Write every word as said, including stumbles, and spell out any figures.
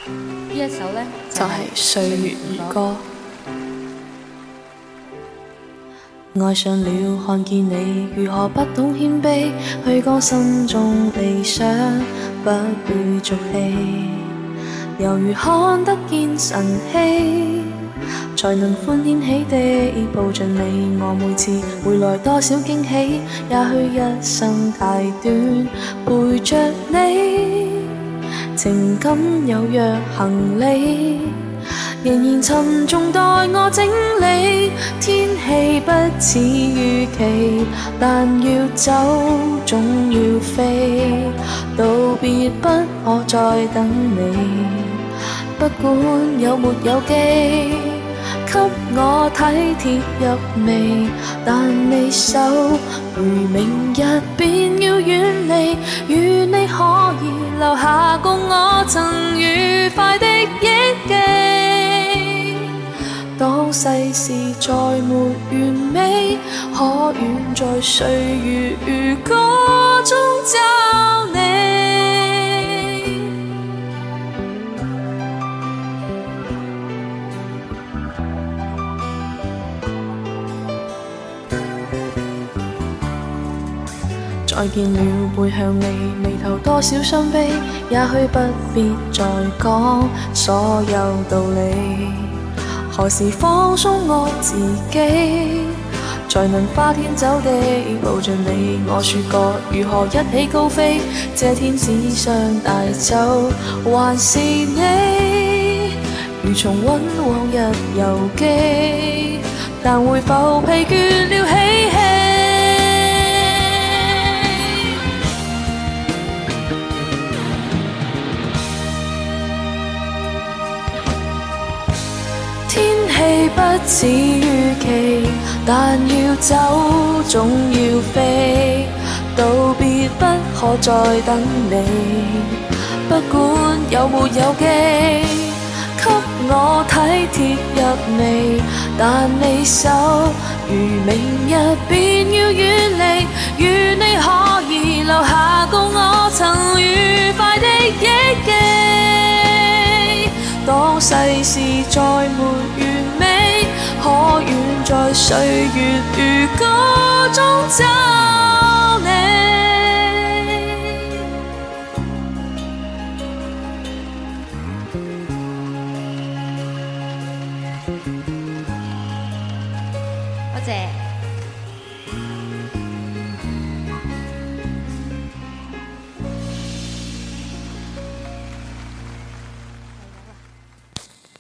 呢一首呢， 就係歲月如歌。愛上了，看見你如何不懂謙卑，去講心中理想，不會俗氣，猶如看得見晨曦，才能歡天喜地抱着你。我每次回來多少驚喜，也許一生太短，陪着你，情感有若行李，仍然沉重待我整理。天氣不似預期，但要走總要飛，道別不可再等你，不管有沒有機，給我體貼入微，但你手如明日便要遠離，與你可以留下共我曾愉快的憶記。當世事再沒完美，可遠在歲月如歌中找你。再見了，背向你，眉頭多少傷悲，也許不必再講所有道理。何時放鬆我自己，才能花天酒地抱着你？我說過如何一起高飛，這天只想帶走還是你，如重溫往日遊記，但會否疲倦了嬉戲？天氣不似預期，但要走總要飛，道別不可再等你，不管有沒有機，給我體貼入微，但你手如明日便要遠離，與你可以留下共我曾愉快的憶記。當世事再沒完美，可遠在歲月如歌中找你。 多謝。